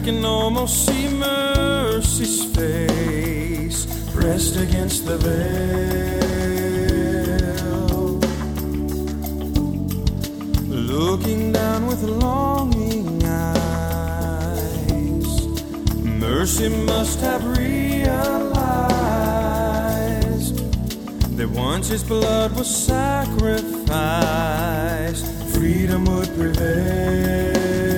can almost see mercy's face pressed against the veil, looking down with longing eyes. Mercy must have realized that once his blood was sacrificed, freedom would prevail.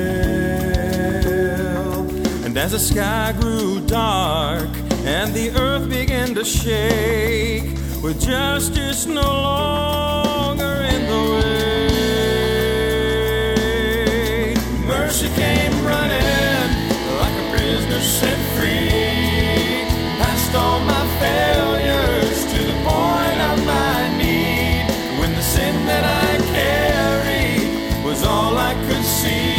And as the sky grew dark and the earth began to shake, with justice no longer in the way, mercy came running like a prisoner set free, past all my failures to the point of my need, when the sin that I carried was all I could see.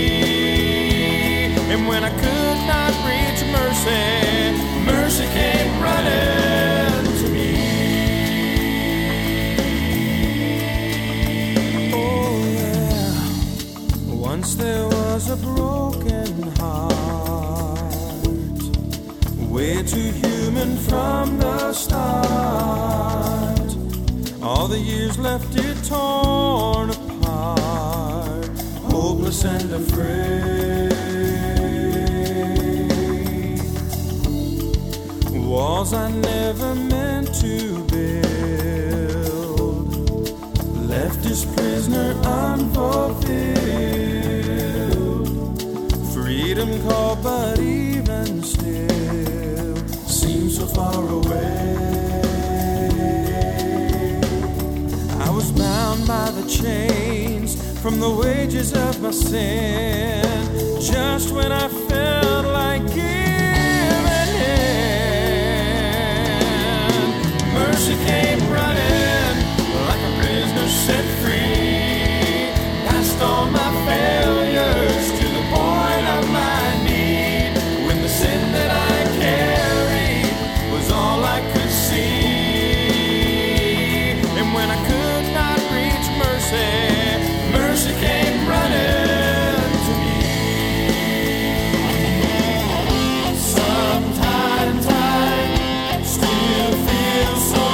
And when I could not reach mercy, mercy came running to me. Oh yeah, once there was a broken heart, way too human from the start. All the years left it torn apart, hopeless and afraid. Walls I never meant to build, left this prisoner unfulfilled. Freedom called, but even still seems so far away. I was bound by the chains from the wages of my sin, just when I felt like giving in, mercy came running like a prisoner set free, past all my failures to the point of my need, when the sin that I carried was all I could see. And when I could not reach mercy, mercy came running to me. Sometimes I still feel so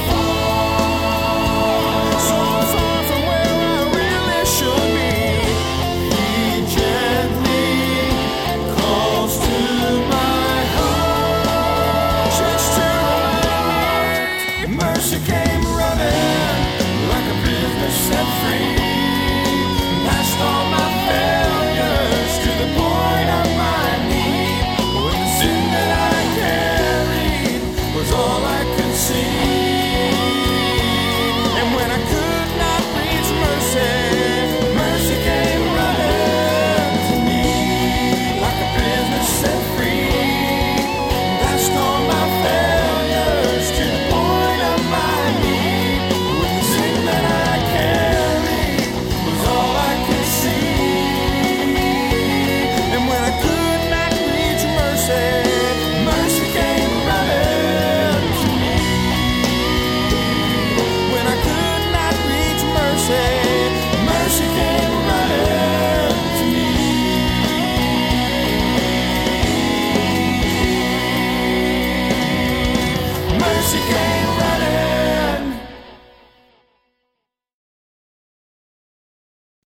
far from where I really should be. He gently calls to my heart, just to remind me, mercy came running like a prisoner set free,